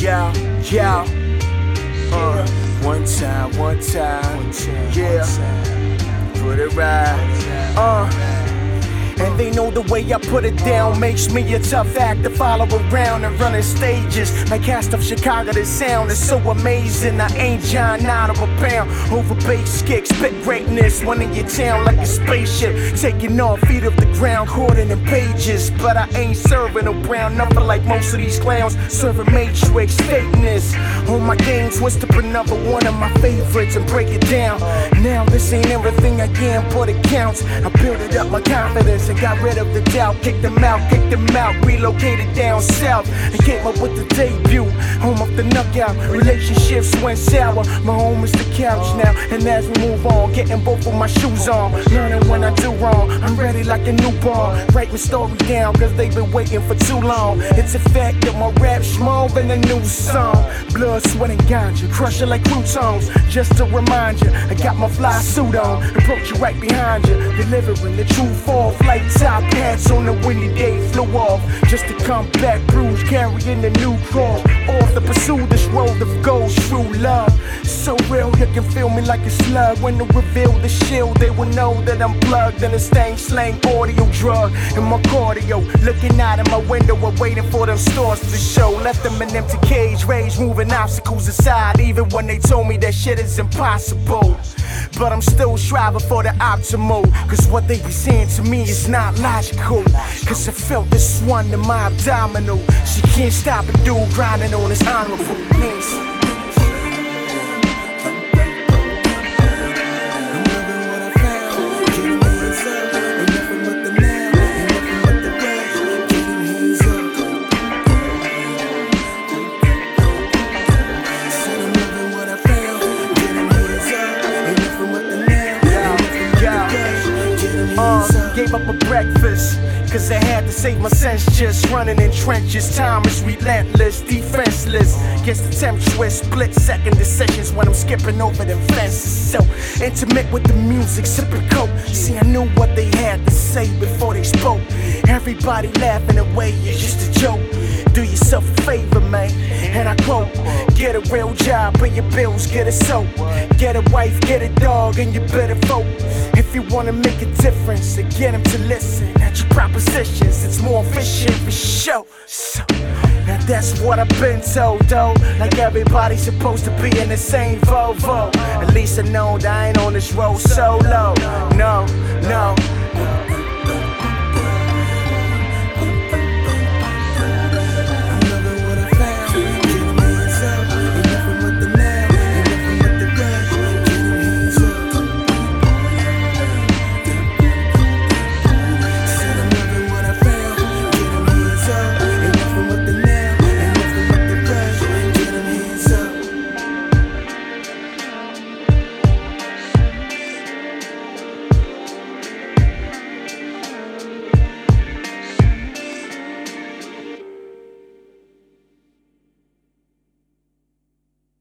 Yeah, yeah. One time, yeah. Put it right. And they know the way I put it down makes me a tough act to follow around and running stages. Like cast of Chicago, the sound is so amazing. I ain't John out of a pound. Over bass kicks, spit greatness. One in your town like a spaceship, taking off feet off the ground, cording in pages. But I ain't serving no brown, nothing like most of these clowns. Serving Matrix fakeness. On my game, twist up another one of my favorites and break it down. Now this ain't everything I am, but it counts. I built it up my confidence and got rid of the doubt. Kicked them out, relocated down south and came up with the debut. Home of the knockout, relationships went sour. My home is the couch now, and as we move on, getting both of my shoes on. Learning when I do wrong, I'm ready like a newborn. Writing story down, cause they've been waiting for too long. It's a fact that my rap's more than a new song. Blood, sweat, and ganja, crush it like croutons. Just to remind you, I got my fly suit on, approach you right behind you, delivering the true fall. Flight top hats on the windy day flew off, just to come back bruised, carrying the new cross. Off to pursue this road of gold, true love. So real, you can feel me like a slug. When they reveal the shield, they will know that I'm plugged in a stain slang audio drug in my cardio. Looking out of my window, I'm waiting for them stars to show. Left them in empty cage, rage moving obstacles aside, even when they told me that shit is impossible. But I'm still striving for the optimal, cause what they be saying to me is not logical. Cause I felt this one in my abdominal. She can't stop a dude grinding on his honorable things. Gave up a breakfast, cause I had to save my sense. Just running in trenches, time is relentless, defenseless. Gets the temptress, split second decisions when I'm skipping over them fences. So intimate with the music, sipping coke. See, I knew what they had to say before they spoke. Everybody laughing away, it's just a joke. Do yourself a favor, man, and I quote: get a real job, pay your bills, get a soap. Get a wife, get a dog, and you better vote. If you wanna make a difference, and get them to listen at your propositions, it's more efficient for sure. So, now that's what I've been told, though. Like everybody's supposed to be in the same Volvo. At least I know that I ain't on this road solo. No, no.